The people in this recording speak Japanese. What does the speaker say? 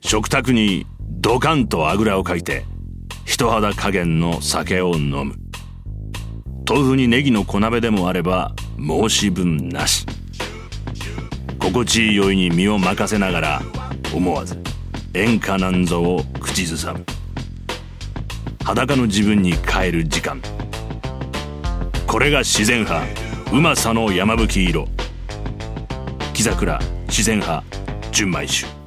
食卓にドカンとあぐらをかいて人肌加減の酒を飲む。豆腐にネギの小鍋でもあれば申し分なし。心地いい酔いに身を任せながら思わず演歌なんぞを口ずさむ。裸の自分に帰る時間。これが自然派うまさの山吹色。木桜自然派純米酒。